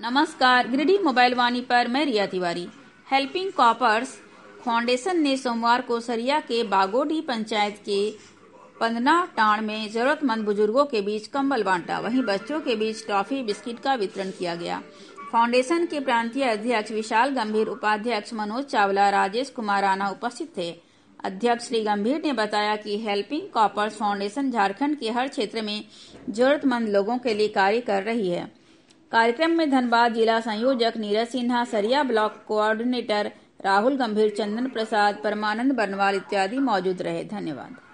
नमस्कार, गिरिडीह मोबाइल वाणी पर मैं Riya Tiwari. Helping coppers foundation ने सोमवार को सरिया के बागोडीह पंचायत के पंदनाटांड़ में जरूरतमंद बुजुर्गों के बीच कंबल बांटा। वहीं बच्चों के बीच टॉफी बिस्किट का वितरण किया गया। फाउंडेशन के प्रांतीय अध्यक्ष विशाल गंभीर, उपाध्यक्ष मनोज चावला, राजेश कुमार राणा उपस्थित थे। अध्यक्ष श्री गंभीर ने बताया कि हेल्पिंग कॉपर्स फाउंडेशन झारखंड के हर क्षेत्र में जरूरतमंद लोगों के लिए कार्य कर रही है। कार्यक्रम में धनबाद जिला संयोजक नीरज सिन्हा, सरिया ब्लॉक कोऑर्डिनेटर राहुल गंभीर, चंदन प्रसाद, परमानंद बरनवाल इत्यादि मौजूद रहे। धन्यवाद।